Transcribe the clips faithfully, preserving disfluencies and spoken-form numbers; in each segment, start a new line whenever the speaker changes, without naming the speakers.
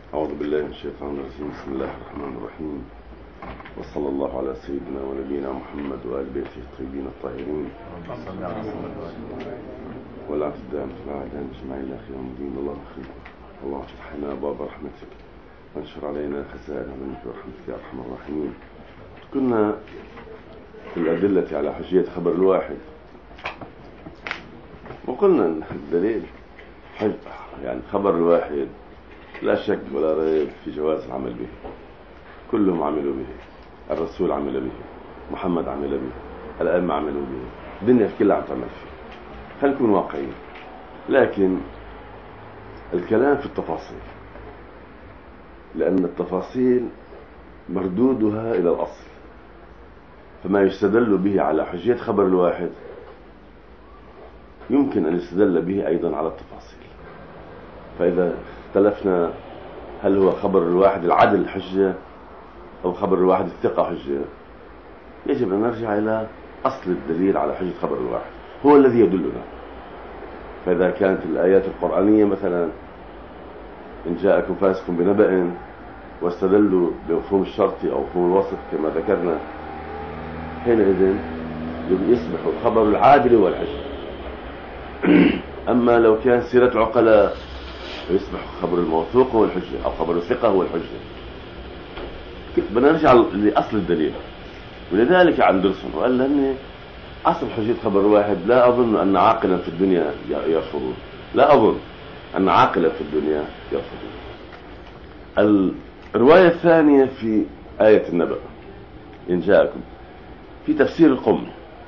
أعوذ بالله من الشيطان الرجيم. بسم الله الرحمن الرحيم، وصلى الله على سيدنا ونبينا محمد وآل بيته الطيبين الطاهرين والعبد الدائم في العالم أجمعين إلى آخر يوم الدين. اللهم خير اللهم افتح لنا أبواب رحمتك وانشر علينا خزائن منك ورحمتك يا أرحم الراحمين. كنا في الأدلة على حجية خبر الواحد، وقلنا أن الدليل حج يعني خبر الواحد لا شك ولا ريب في جواز العمل به. كلهم عملوا به، الرسول عمل به، محمد عمل به، الأئمة عملوا به، الدنيا كلها عم تعمل فيه. خلينا نكون واقعيين، لكن الكلام في التفاصيل، لأن التفاصيل مردودها إلى الأصل. فما يستدل به على حجية خبر الواحد يمكن أن يستدل به أيضا على التفاصيل. فإذا اختلفنا هل هو خبر الواحد العدل حجة أو خبر الواحد الثقة حجة، يجب أن نرجع إلى أصل الدليل على حجة خبر الواحد، هو الذي يدلنا. فإذا كانت الآيات القرآنية مثلا إن جاءكم فاسق بنبأ واستدلوا بمفهوم الشرطي أو مفهوم الوصف كما ذكرنا، حينئذ يصبح الخبر العادل هو الحجة. أما لو كان سيرة العقلاء يصبح خبر الموثوق هو الحجة أو خبر الثقة هو الحجة. بدنا نرجع لأصل الدليل. ولذلك أندرسون وقال لأن أصل حجية خبر واحد لا أظن أن عاقلا في الدنيا يرفضه، لا أظن أن عاقلا في الدنيا يرفضه. الرواية الثانية في آية النبأ إن جاءكم في تفسير القم،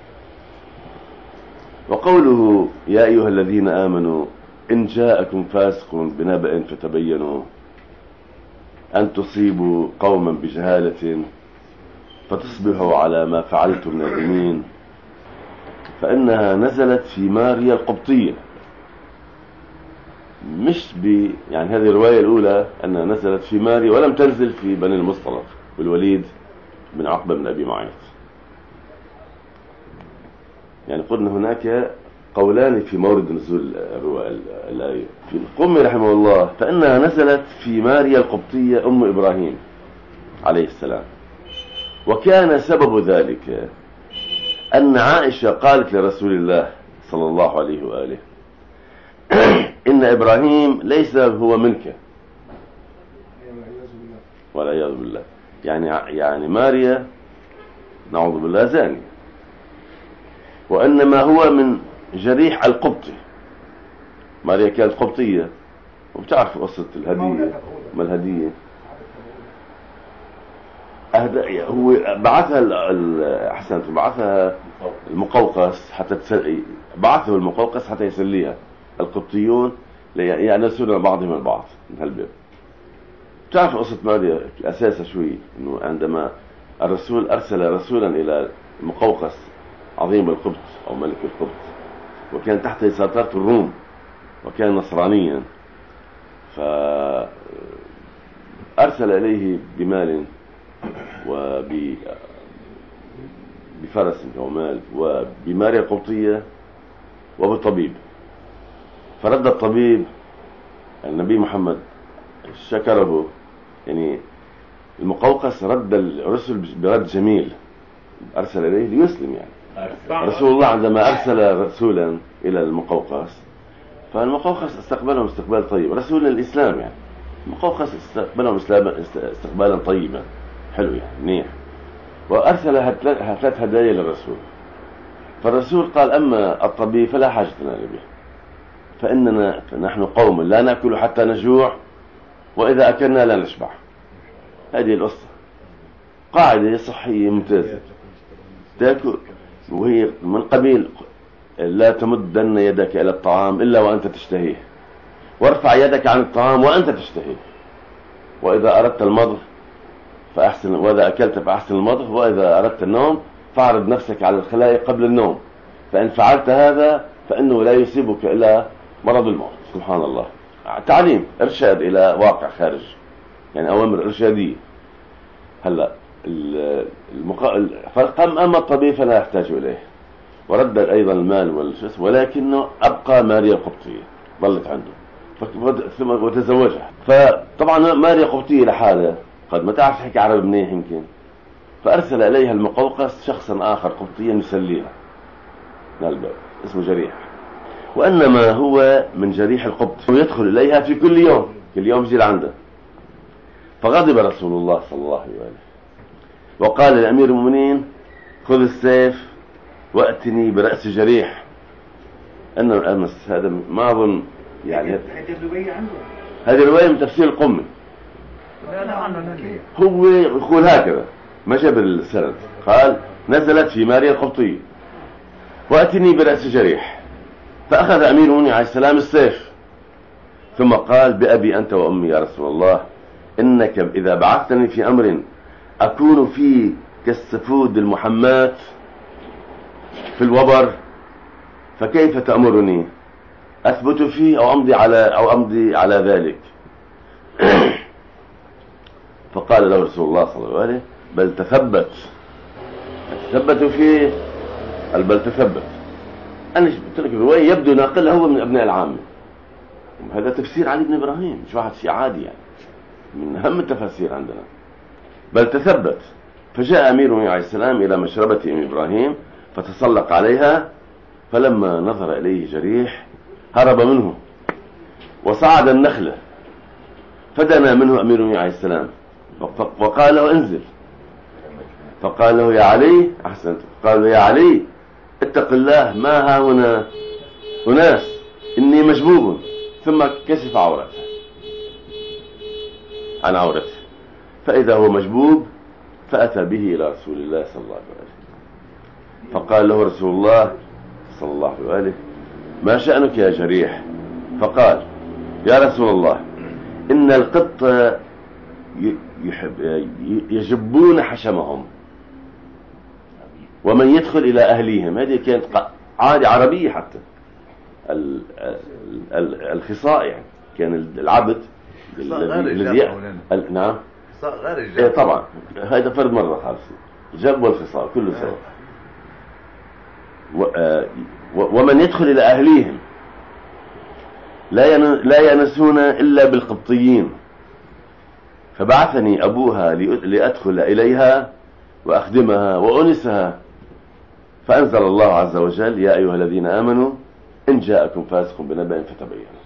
وقوله يا أيها الذين آمنوا إن جاءكم فاسق بنبأ فتبينوا أن تصيبوا قوما بجهالة فتصبحوا على ما فعلتم نادمين، فإنها نزلت في ماريا القبطية. مش ب يعني هذه الرواية الأولى أنها نزلت في ماريا ولم تنزل في بني المصطلق بالوليد بن عقبة بن أبي معيط. يعني قلنا هناك قولان في مورد نزول الآية. في القم رحمه الله فإنها نزلت في ماريا القبطية أم إبراهيم عليه السلام، وكان سبب ذلك أن عائشة قالت لرسول الله صلى الله عليه وآله إن إبراهيم ليس هو منك والعياذ بالله. يعني يعني ماريا نعوذ بالله زاني، وإنما هو من جريح القبطي. ماريا كانت قبطية، وبتعرف قصة الهدية. ما الهدية أهدأ هو بعثها أحسنت بعثها المقوقس حتى تسل... بعثه المقوقس حتى يسليها القبطيون يأنسون بعضهم البعض من هالباب. تعرف قصة ماريا أساسا شوي، إنه عندما الرسول أرسل رسولا إلى المقوقس عظيم القبط أو ملك القبط، وكان تحت سيطرة الروم وكان نصرانيا، فأرسل إليه بمال وبفرس أو مال وبماريا القبطية وبطبيب. فرد الطبيب النبي محمد شكره، يعني المقوقس رد الرسل برد جميل، أرسل إليه ليسلم. يعني رسول الله عندما أرسل رسولا إلى المقوقس فالمقوقس استقبلهم استقبال طيب، رسول الإسلام يعني المقوقس استقبلهم استقبالا طيبا حلو يعني منيح، وأرسل ثلاث هدايا للرسول. فالرسول قال أما الطبيب فلا حاجة لنا به، فإننا نحن قوم لا نأكل حتى نجوع، وإذا أكلنا لا نشبع. هذه القصة قاعدة صحية ممتازة، تأكل وهي من قبيل لا تمدن يدك إلى الطعام إلا وأنت تشتهيه، وارفع يدك عن الطعام وأنت تشتهيه، وإذا أردت المضغ فأحسن، وإذا أكلت فأحسن المضغ، وإذا أردت النوم فاعرض نفسك على الخلائق قبل النوم، فإن فعلت هذا فإنه لا يصيبك إلا مرض الموت. سبحان الله. تعليم إرشاد إلى واقع خارج، يعني أوامر إرشادية. هلأ المق... فقام أما الطبيب فلا يحتاج إليه، ورد أيضا المال والجسم، ولكنه أبقى ماريا القبطية ظلت عنده. ثم وتزوجها. فطبعا ماريا قبطية لحالها، قد ما تعرف تحكي عربي منيح يمكن، فأرسل إليها المقوقس شخصا آخر قبطيا يسليها من الباب اسمه جريح، وإنما هو من جريح القبط ويدخل إليها في كل يوم، كل يوم يجي لعنده. فغضب رسول الله صلى الله عليه وآله وقال لأمير المؤمنين خذ السيف وأتني برأس جريح. أنه الأمس هذا ما أظن يعني
هذه الرواية عنده،
هذه الرواية من تفسير القمي.
لا لا عنه
هو يقول هكذا، ما جاب السند، قال نزلت في ماريا القبطية وأتني برأس جريح. فأخذ أمير المؤمنين عليه السلام السيف ثم قال بأبي أنت وأمي يا رسول الله، إنك إذا بعثتني في أمر أكون فيه كالسفود المحمات في الوبر فكيف تأمرني؟ أثبت فيه أو أمضي على أو أمضي على ذلك؟ فقال له رسول الله صلى الله عليه وسلم بل تثبت، تثبت فيه، بل تثبت. أنا قلت لك الرواية يبدو ناقلها هو من أبناء العامة، هذا تفسير علي بن إبراهيم، مش واحد شيء عادي يعني، من أهم التفاسير عندنا. بل تثبت. فجاء أمير المؤمنين عليه السلام إلى مشربة أم إبراهيم فتسلق عليها، فلما نظر إليه جريح هرب منه وصعد النخلة، فدنا منه أمير المؤمنين عليه السلام وقال له انزل. فقال له يا علي، أحسنت، قال له يا علي اتق الله، ما ها هنا أناس، إني مجبوب. ثم كشف عورته عن عورته، فإذا هو مجبوب، فأتى به إلى رسول الله صلى الله عليه وسلم. فقال له رسول الله صلى الله عليه وسلم ما شأنك يا جريح؟ فقال يا رسول الله إن القط يحب يجبون حشمهم ومن يدخل إلى أهليهم. هذه كانت عادة عربية حتى، الخصاء يعني كان العبد الذي نعم
غير الجب.
إيه طبعا هذا فرد مرة خالص، الجب والخصاء كله سوا. ومن يدخل إلى أهليهم لا ينسون إلا بالقبطيين، فبعثني أبوها لأدخل إليها وأخدمها وأنسها، فأنزل الله عز وجل يا أيها الذين آمنوا إن جاءكم فاسق بنبأ فتبينوا.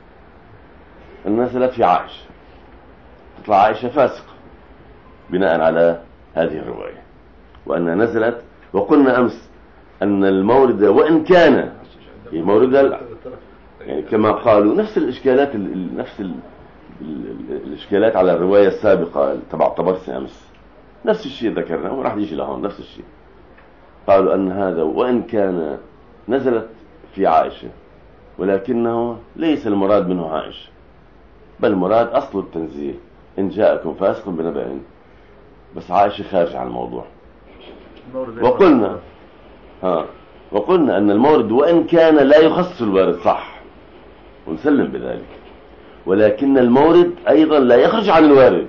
نزلت في عائشة، تطلع عائشة فاسق بناء على هذه الرواية، وأنها نزلت. وقلنا أمس أن المورد وإن كان مورد يعني كما قالوا نفس الإشكالات نفس الإشكالات على الرواية السابقة تبع طبرسي أمس، نفس الشيء ذكرنا وراح يجي لهون نفس الشيء. قالوا أن هذا وإن كان نزلت في عائشة، ولكنه ليس المراد منه عائشة، بل المراد أصل التنزيل إن جاءكم فاسق بنبأ، بس عائشة خارج عن الموضوع. وقلنا ها وقلنا أن المورد وإن كان لا يخص الوارد صح، ونسلم بذلك، ولكن المورد أيضا لا يخرج عن الوارد،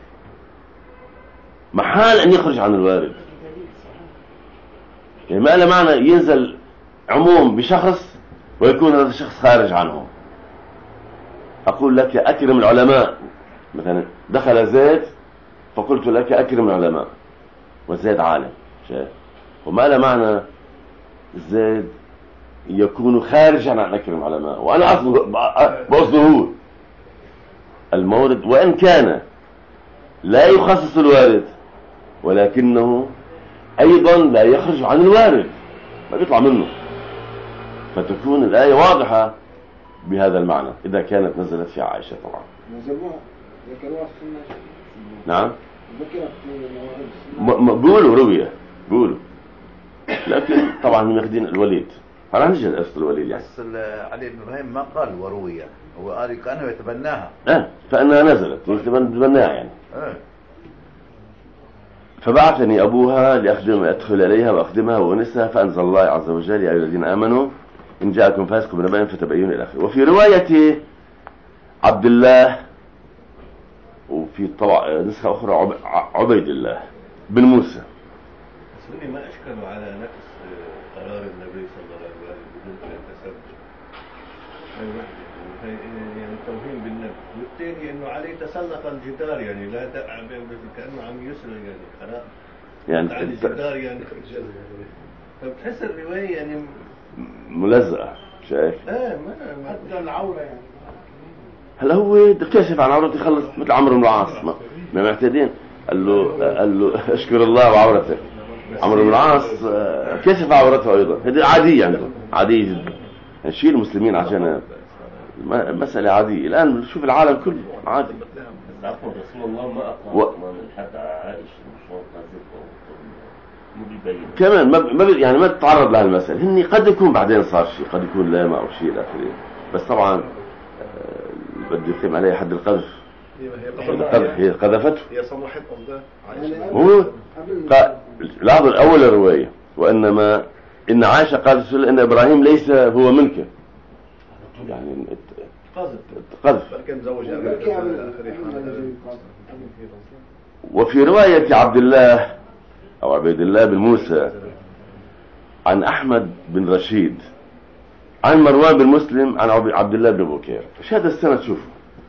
محال أن يخرج عن الوارد. يعني ما له معنى ينزل عموم بشخص ويكون هذا الشخص خارج عنه. أقول لك أكرم العلماء، مثلا دخل زيد فقلت لك أكرم العلماء، وزيد عالم شايف، وما له معنى زيد يكون خارجا عن أكرم العلماء وأنا بقصده هو. المورد وإن كان لا يخصص الوارد، ولكنه أيضا لا يخرج عن الوارد، ما بيطلع منه، فتكون الآية واضحة بهذا المعنى إذا كانت نزلت في عائشة. طبعا
نزلوها ذكروها في السنة.
نعم
ذكرت في موارد
بيقولوا روية بيقولوا، لكن طبعا هم ياخدين الوليد. أنا نجد أصل الوليد يعني،
بس علي بن إبراهيم ما قال وروية، هو قال كأنه يتبناها.
أه فأنها نزلت يتبناها يعني.
أه.
فبعثني أبوها لأخدم أدخل إليها وأخدمها وأنسها، فأنزل الله عز وجل يا أيها الذين آمنوا إن جاءكم فاسق بنبأ فتبينوا إلى آخره. وفي رواية عبد الله، وفي طبع نسخة أخرى عبيد الله بن موسى.
سوني ما أشكلوا على نفس قرار النبي صلى الله عليه وسلم بدون أن يتسبب. يعني توهين بالنبي، والثاني انه علي تسلق الجدار يعني لا دفع كانه عم يسرق يعني خلاص
يعني
على الجدار يعني. فبتحس الروايه يعني
ملزقة، شايف؟
اه ما
حتى العورة يعني.
هلا هو بده كاشف عن عورته يخلص مثل عمرو بن العاص ما ما معتادين. قال له قال له اشكر الله وعورتك. عمرو بن العاص كشف عورته ايضا، هذه عاديه عنده، عاديه جدا. يعني شيل المسلمين عشان مسألة عادية. الآن شوف العالم كله عادي.
عفوا رسول الله ما أقام
و...
حتى عائشة مش مو
كمان ما ما يعني ما تتعرض لها المسألة. هني قد يكون بعدين صار شيء، قد يكون لا ما أو شيء إلى آخره. بس طبعا بده يقيم عليه حد القذف. هي قذفته.
هي صلحت أوضاع عائشة.
هو لاحظوا الأول الرواية وإنما إن عائشة قالت إن إبراهيم ليس هو منك، يعني
قذف
قذف.
كان زوج
وفي رواية عبد الله أو عبيد الله بن موسى عن أحمد بن رشيد عن مروان بن مسلم عن عبد الله بن بكير. ايش هذا السند؟ شوفوا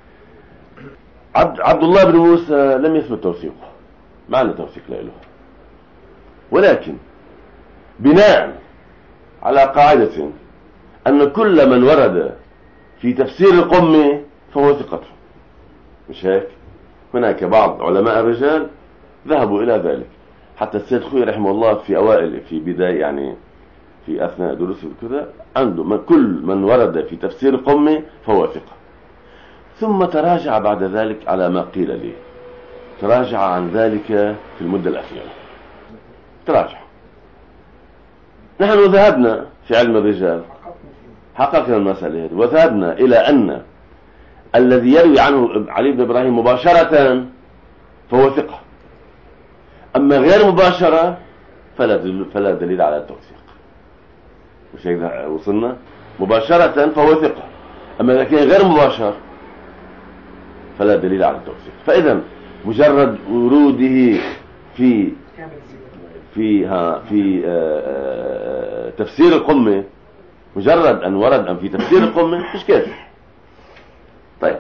عبد, عبد الله بن موسى لم يثبت توثيقه، ما عنده توثيق له، ولكن بناء على قاعدة أن كل من ورد في تفسير القمة فهو ثقته، مش هيك؟ هناك بعض علماء الرجال ذهبوا إلى ذلك، حتى السيد خوي رحمه الله في أوائل في بداية يعني في أثناء دروسه كذا عنده من كل من ورد في تفسير القمة فهو ثقة. ثم تراجع بعد ذلك على ما قيل لي، تراجع عن ذلك في المدة الأخيرة، تراجع. نحن ذهبنا في علم الرجال حققنا المسألة هذه وذهبنا إلى أن الذي يروي عنه علي بن إبراهيم مباشرة فهو ثقة، أما غير مباشرة فلا دليل, فلا دليل على التوثيق. مش هيك وصلنا؟ مباشرة فهو ثقة، أما إذا كان غير مباشر فلا دليل على التوثيق. فإذا مجرد وروده في في ها في آآ آآ تفسير القمة، مجرد أن ورد أن في تفسير القمة مش كافي. طيب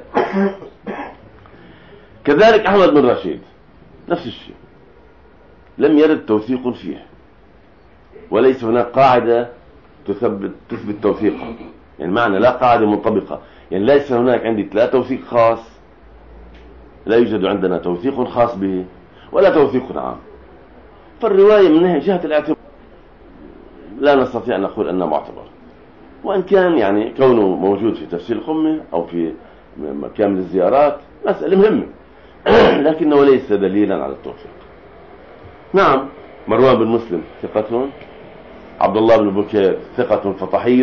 كذلك أحمد بن رشيد نفس الشيء، لم يرد توثيق فيه، وليس هناك قاعدة تثبت تثبت توثيقه، يعني معنى لا قاعدة منطبقة، يعني ليس هناك عندي لا توثيق خاص، لا يوجد عندنا توثيق خاص به ولا توثيق عام. فالرواية من جهة الاعتبار لا نستطيع أن نقول أنها معتبرة، وإن كان يعني كونه موجود في تفسير القمة أو في مكان الزيارات مسألة مهمة لكنه ليس دليلا على التوثيق. نعم مروان بن مسلم ثقة، عبد الله بن بكير ثقة فطحي.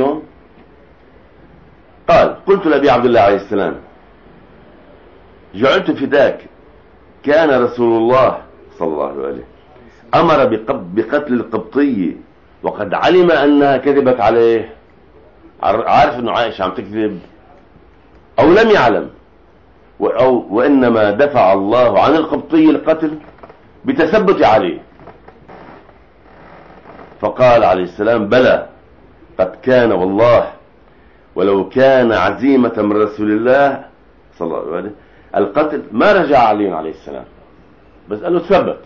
قال قلت لأبي عبد الله عليه السلام جعلت فداك، كان رسول الله صلى الله عليه وسلم أمر بقتل القبطي وقد علم أنها كذبت عليه، عارف أنه عائشة عم تكذب أو لم يعلم، أو وإنما دفع الله عن القبطي القتل بتثبت عليه. فقال عليه السلام بلى قد كان والله، ولو كان عزيمة من رسول الله صلى الله عليه وسلم القتل ما رجع علي عليه السلام، بس قال له تثبت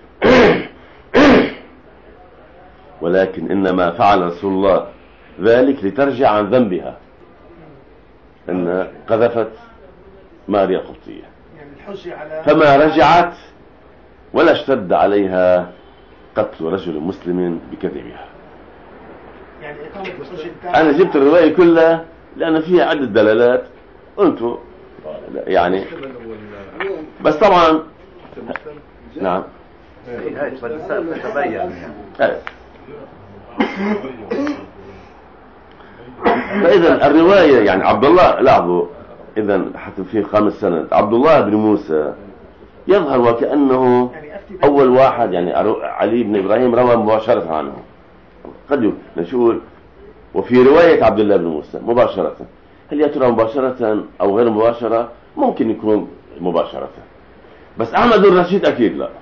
ولكن إنما فعل رسول الله ذلك لترجع عن ذنبها أن قذفت ماريا القبطية، فما رجعت ولا اشتد عليها قتل رجل مسلم بكذبها. أنا جبت الرواية كلها لأن فيها عدة دلالات أنتم يعني، بس طبعا نعم
تبين.
فإذا الرواية يعني عبد الله لاحظوا، إذا حتى في خامس سند عبد الله بن موسى يظهر وكأنه أول واحد، يعني علي بن إبراهيم روى مباشرة عنه، قد نقول وفي رواية عبد الله بن موسى مباشرة. هل يا ترى مباشرة أو غير مباشرة؟ ممكن يكون مباشرة، بس أحمد بن رشيد أكيد لا.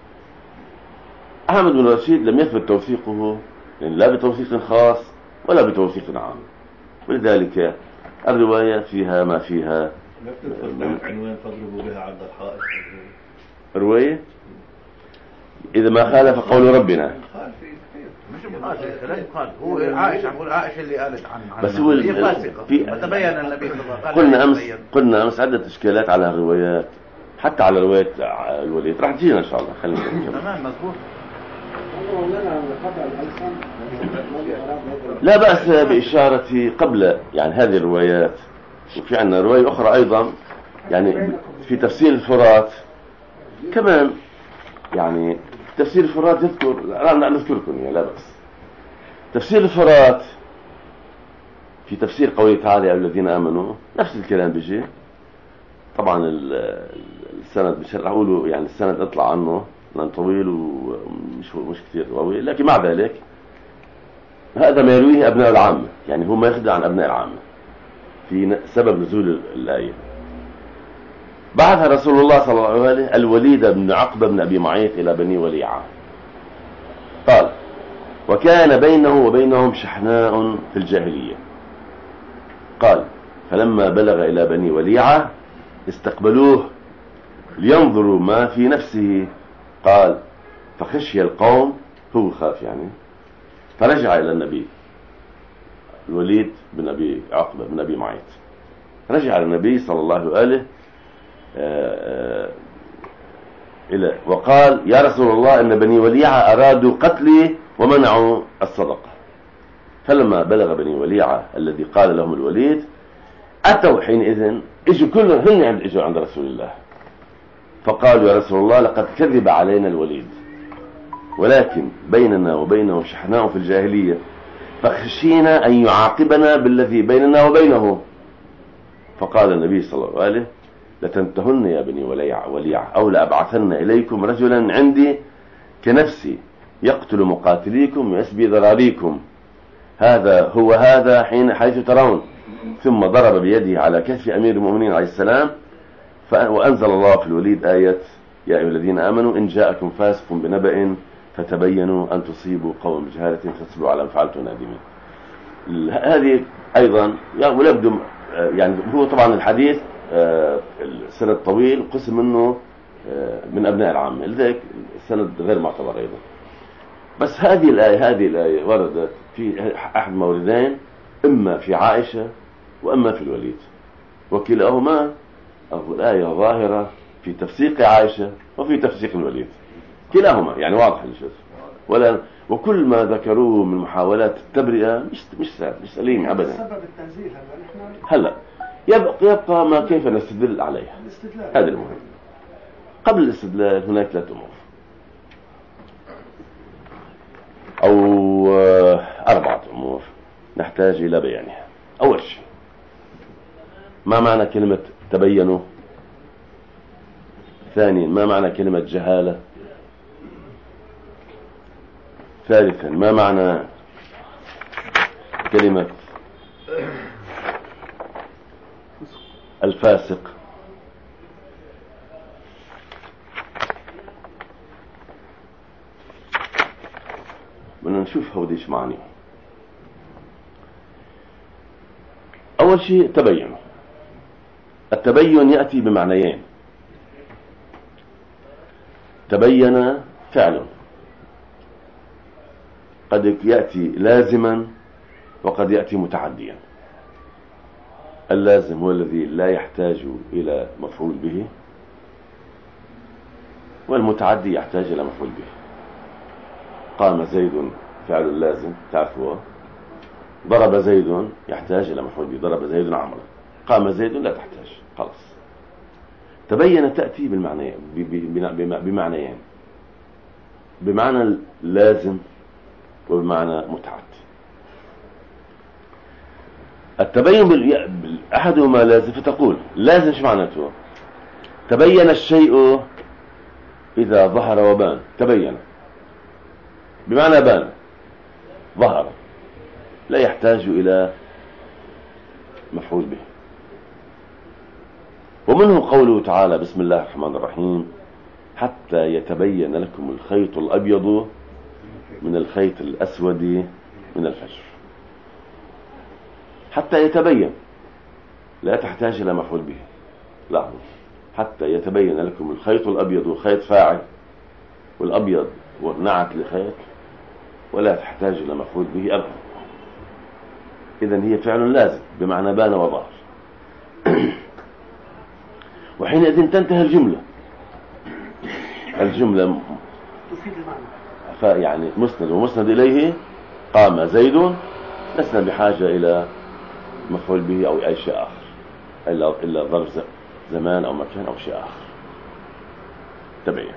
أحمد بن رشيد لم يثبت توثيقه، يعني لا بتوثيق خاص ولا بتوثيق عام، ولذلك الرواية فيها ما فيها.
لا بتدخل تحت عنوان فاضربوا بها عرض الحائط.
رواية إذا ما خالف قول ربنا.
قال في كثير
مش مخالف، لا يقال. هو عائشة، عم عائشة اللي قالت عن عن
بس هو
هي
ال-
فاسقة.
في-
فتبين النبي صلى الله عليه وسلم.
قلنا أمس قلنا أمس عدة إشكالات على الروايات، حتى على رواية الوليد راح تجينا إن شاء الله. خلينا نكمل.
تمام مضبوط.
هو لنا قطع الألسن ما لي أراد هذا.
لا بأس بإشارة قبل يعني هذه الروايات، وفي عندنا رواية أخرى أيضا يعني في تفسير الفرات كمان، يعني تفسير الفرات يذكر، لا نذكركم يعني لا بأس. تفسير الفرات في تفسير قوله تعالى الذين آمنوا نفس الكلام بيجي. طبعا السند مش رح أقوله يعني السند اطلع عنه لأن طويل ومش مش كثير قوي، لكن مع ذلك هذا ما يرويه أبناء العامة، يعني هو ما يخدع عن أبناء العامة في سبب نزول الآية. بعث رسول الله صلى الله عليه وسلم الوليد بن عقبة بن أبي معيط إلى بني وليعة. قال وكان بينه وبينهم شحناء في الجاهلية. قال فلما بلغ إلى بني وليعة استقبلوه لينظروا ما في نفسه. قال فخشي القوم، هو خاف يعني، فرجع إلى النبي. الوليد بن أبي عقبة بن أبي معيط رجع إلى النبي صلى الله عليه وآله إلى وقال يا رسول الله إن بني وليعة أرادوا قتلي ومنعوا الصدقة. فلما بلغ بني وليعة الذي قال لهم الوليد أتوا حينئذ إجوا كلهم هن عند إجوا عند رسول الله، فقالوا يا رسول الله لقد كذب علينا الوليد، ولكن بيننا وبينه شحناء في الجاهلية، فخشينا أن يعاقبنا بالذي بيننا وبينه. فقال النبي صلى الله عليه وسلم لتنتهن يا بني وليعة وليعة أو لأبعثن إليكم رجلا عندي كنفسي يقتل مقاتليكم ويسبي ذراريكم، هذا هو هذا حين حيث ترون. ثم ضرب بيده على كتف أمير المؤمنين عليه السلام، وأنزل الله في الوليد آية يا أيها الذين آمنوا إن جاءكم فاسق بنبأ فتبينوا أن تصيبوا قوم بجهالة فتصبحوا على ما فعلتم نادمين. هذه أيضا يبدو يعني هو طبعا الحديث السند طويل قسم منه من أبناء العامة، لذلك السند غير معتبر أيضا. بس هذه الآية هذه الآية وردت في أحد موردين، إما في عائشة وإما في الوليد، وكلاهما الآية ظاهرة في تفسيق عائشة وفي تفسيق الوليد، كلاهما يعني واضح الشيء. ولا وكل ما ذكروه من محاولات التبرئة مش مش مش سليم أبدا.
سبب التنزيل هذا نحن
هلا يبقى يبقى ما كيف نستدل عليها،
الاستدلال
هذا المهم. قبل الاستدلال هناك ثلاث أمور أو أربعة أمور نحتاج إلى بيانها. أول شيء ما معنى كلمة تبينوا؟ ثانيا ما معنى كلمة جهالة؟ ثالثا ما معنى كلمة الفاسق؟ بدنا نشوف هوديش معاني. أول شيء تبين. التبين يأتي بمعنيين، تبين فعل قد يأتي لازما وقد يأتي متعديا. اللازم هو الذي لا يحتاج إلى مفعول به، والمتعدي يحتاج إلى مفعول به. قام زيد فعل لازم تعرفوه، ضرب زيد يحتاج إلى مفعول به، ضرب زيد عمرو، قام زيد لا تحتاج خلاص. تبين تأتي بالمعنى بمعنيين، بمعنى لازم وبمعنى متعدي. التبين أحدهما لازم، فتقول لازم شو معناته؟ تبين الشيء إذا ظهر وبان، تبين بمعنى بان ظهر، لا يحتاج إلى مفعول به. ومنه قوله تعالى بسم الله الرحمن الرحيم حتى يتبين لكم الخيط الأبيض من الخيط الأسود من الفجر. حتى يتبين لا تحتاج إلى مفعول به. لاحظوا، حتى يتبين لكم الخيط الأبيض والخيط فاعل، والأبيض والنعت لخيط، ولا تحتاج إلى مفعول به أبدا. إذن هي فعل لازم بمعنى بان وظهر. وحينئذ تنتهي الجملة. الجملة
تفيد المعنى.
فيعني مسند ومسند إليه، قام زيد، لسنا بحاجة إلى مفعول به أو أي شيء آخر إلا إلا ظرف زمان أو مكان أو شيء آخر. تبين.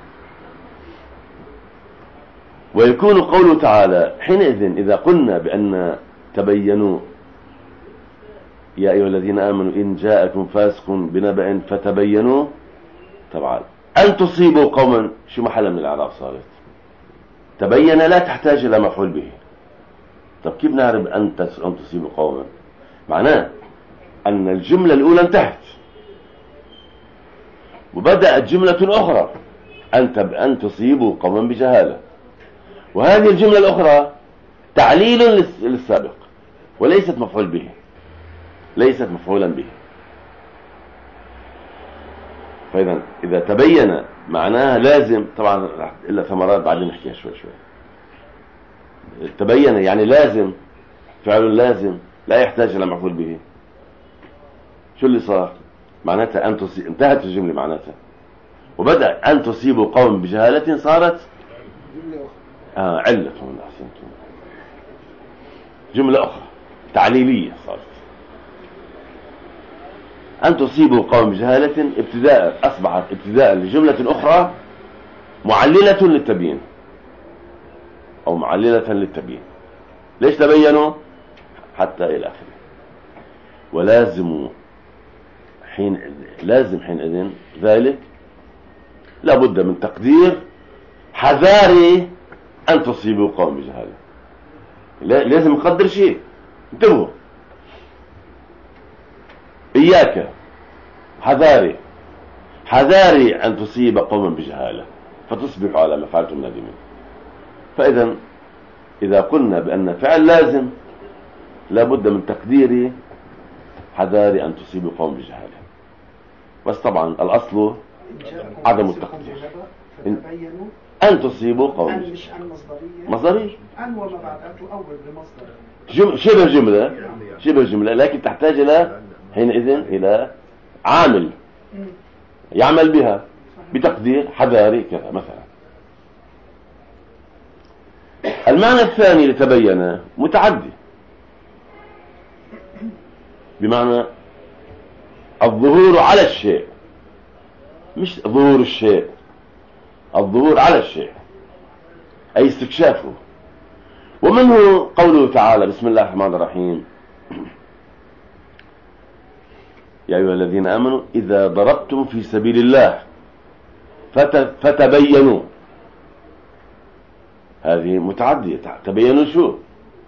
ويكون قوله تعالى حينئذ إذا قلنا بأن تبينوا يا أيها الذين آمنوا إن جاءكم فاسق بنبأ فتبينوا، طبعا أن تصيبوا قوما، شو محل من الإعراب صارت؟ تبين لا تحتاج إلى مفعول به. طب كيف نعرف أن أن تصيبوا قوما؟ معناه أن الجملة الأولى انتهت وبدأت جملة أخرى، أن أن تصيبوا قوما بجهالة، وهذه الجملة الأخرى تعليل للسابق وليست مفعول به، ليست مفعولا به. فإذا إذا تبين معناها لازم، طبعا إلا ثمرات بعدين نحكيها شوي شوي. تبين يعني لازم، فعل لازم لا يحتاج إلى مفعول به. شو اللي صار؟ معناتها أن تصيب، انتهت الجملة معناتها، وبدأ أن تصيبوا قوم بجهالة صارت
جملة أخرى.
آه علة. أحسنتم. جملة أخرى تعليلية صارت. أن تصيبوا قوم بجهالة ابتداء، أصبحت ابتداء لجملة أخرى معللة للتبيين أو معللة للتبيين. ليش تبينوا؟ حتى إلى آخره. ولازم حين لازم حينئذ ذلك لابد من تقدير حذاري أن تصيبوا قوم بجهالة. لازم نقدر شيء. انتبهوا، إياك حذاري حذاري أن تصيب قوما بجهالة فتصبحوا على ما فعلتم نادمين. فإذا إذا قلنا بأن فعل لازم لابد من تقدير حذاري أن تصيبوا قوم بجهالة. بس طبعا الأصل عدم التقدير.
فتبينوا
أن تصيبوا قوم
أن
بجهالة.
مش أن مصدرية.
مصدرية.
أن وما بعدها تؤول بمصدر.
جم... شبه جملة شبه جملة لكن تحتاج إلى حينئذ إلى عامل يعمل بها بتقدير حذاري كذا مثلا. المعنى الثاني لتبين متعدي، بمعنى الظهور على الشيء، مش ظهور الشيء، الظهور على الشيء أي استكشافه. ومنه قوله تعالى بسم الله الرحمن الرحيم يا أيها الذين آمنوا إذا ضربتم في سبيل الله فتبينوا. هذه متعدية. تبينوا شو؟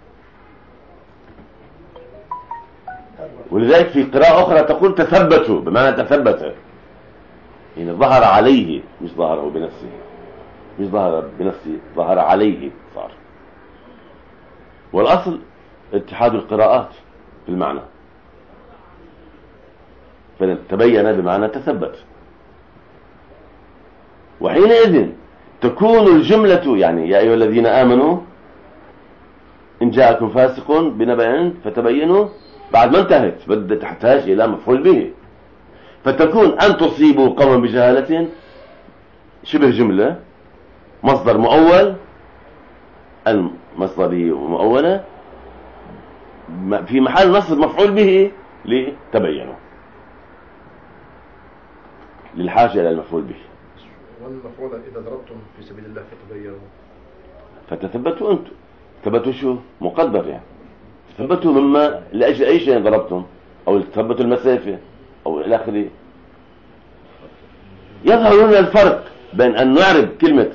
ولذلك في قراءة أخرى تقول تثبتوا، بمعنى تثبت، يعني ظهر عليه، مش ظهره بنفسه، مش ظهر بنفسه، ظهر عليه صار. والأصل اتحاد القراءات في المعنى، فتبين بمعنى تثبت. وحينئذ تكون الجملة يعني يا أيها الذين آمنوا إن جاءكم فاسق بنبأ فتبينوا، بعد ما انتهت بدأت تحتاج إلى مفعول به، فتكون أن تصيبوا قوما بجهالة شبه جملة مصدر مؤول، المصدرية مؤولة في محل نصب مفعول به لتبينوا، للحاجة إلى المفعول به.
والمفعول إذا ضربتم في سبيل الله فتبينوا،
فتثبتوا أنتم. ثبتوا شو؟ مقدر يعني. ثبتوا مما لأجل أي شيء ضربتم، أو ثبتوا المسافة أو إلى آخره. يظهر لنا الفرق بين أن نعرف كلمة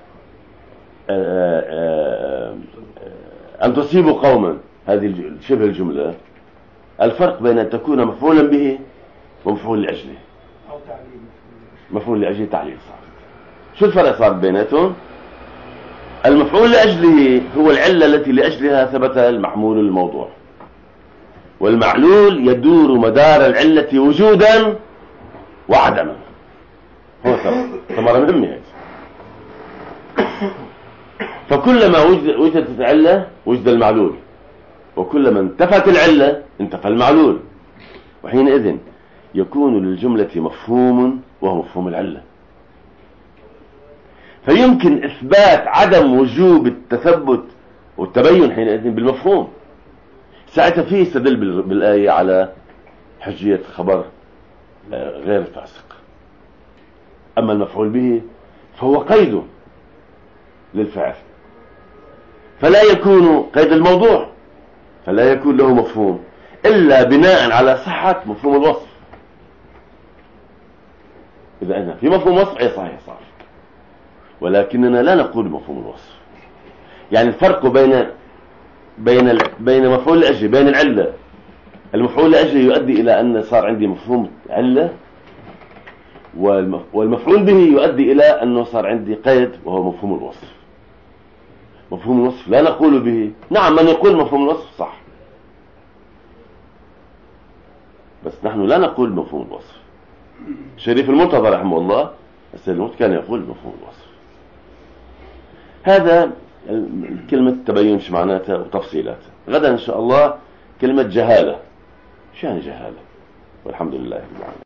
آآ آآ أن تصيبوا قوما، هذه شبه الجملة، الفرق بين أن تكون مفعولا به ومفعول لأجله،
أو تعليل.
مفعول لأجله تعليل صار. شو الفرق صار بيناتهم؟ المفعول لأجله هو العلة التي لأجلها ثبت المحمول الموضوع، والمعلول يدور مدار العلة وجودا وعدما. هو ثمرة مهمة هذه. فكلما وجد وجدت العلة وجد المعلول، وكلما انتفت العلة انتفى المعلول، وحينئذ يكون للجملة مفهوم وهو مفهوم العلة. فيمكن إثبات عدم وجوب التثبت والتبين حينئذ بالمفهوم. ساعتها فيه يستدل بالآية على حجية خبر غير الفاسق. أما المفعول به فهو قيد للفعل، فلا يكون قيد الموضوع، فلا يكون له مفهوم إلا بناء على صحة مفهوم الوصف. إذا أنا في مفهوم وصف أي صحيح صار، ولكننا لا نقول مفهوم الوصف. يعني الفرق بين بين بين مفعول الأجل، بين العلة، المفعول الأجل يؤدي إلى أن صار عندي مفهوم علة، والمفعول به يؤدي إلى أنه صار عندي قيد وهو مفهوم الوصف. مفهوم الوصف لا نقول به، نعم من يقول مفهوم الوصف صح، بس نحن لا نقول مفهوم الوصف. شريف المرتضى رحمه الله السيد المرتضى كان يقول مفهوم الوصف. هذا كلمة تبين شو معناتها وتفصيلاتها. غدا إن شاء الله كلمة جهالة. شو يعني جهالة؟ والحمد لله رب العالمين.